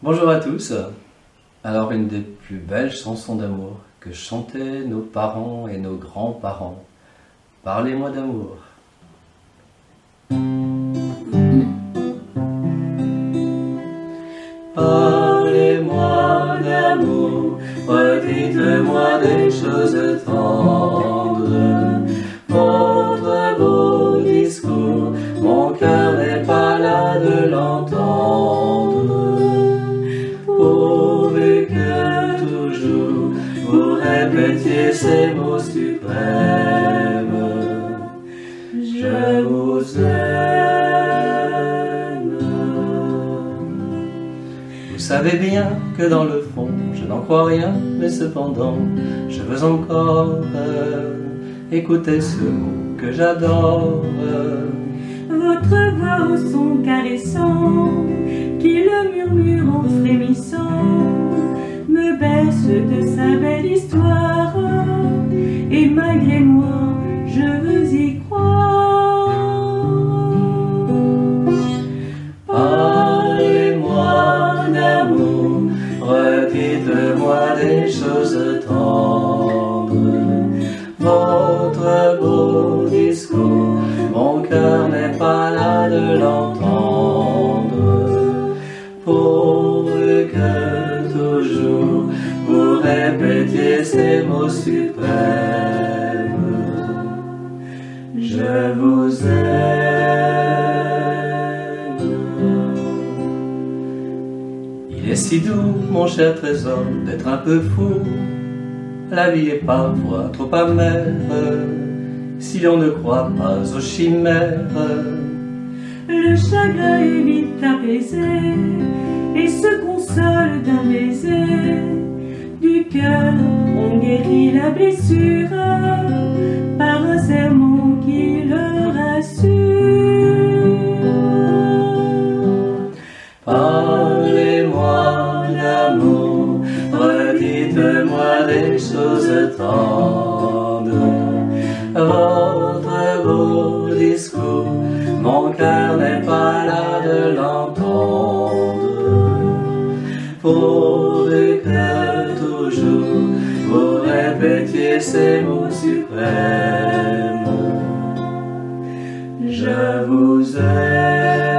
Bonjour à tous. Alors, une des plus belles chansons d'amour que chantaient nos parents et nos grands-parents. Parlez-moi d'amour. Parlez-moi d'amour, redites-moi des choses tendres. Votre beau discours, mon cœur n'est pas là de l'entendre. Pourvu que toujours vous répétiez ces mots suprêmes. Je vous aime. Vous savez bien que dans le fond, je n'en crois rien, mais cependant, je veux encore écouter ce mot que j'adore. Votre voix au son caressant, qui le murmure en frémissant, me baisse de sa belle histoire, et malgré moi, je veux y croire. Parlez-moi d'amour, redites-moi des choses tendres. Votre beau discours, mon cœur n'est pas là de l'entendre. Pourvu que toujours vous répétiez ces mots suprêmes. Je vous aime. Il est si doux, mon cher trésor, d'être un peu fou. La vie est parfois trop amère si l'on ne croit pas aux chimères. Le chagrin est vite apaisé et se console d'un baiser. Du cœur, on guérit la blessure par un sermon qui le rassure. Parlez-moi d'amour, redites-moi des choses tendres. Votre beau discours, mon cœur n'est pas là de l'entendre. Pourvu que toujours vous répétiez ces mots suprêmes. Je vous aime.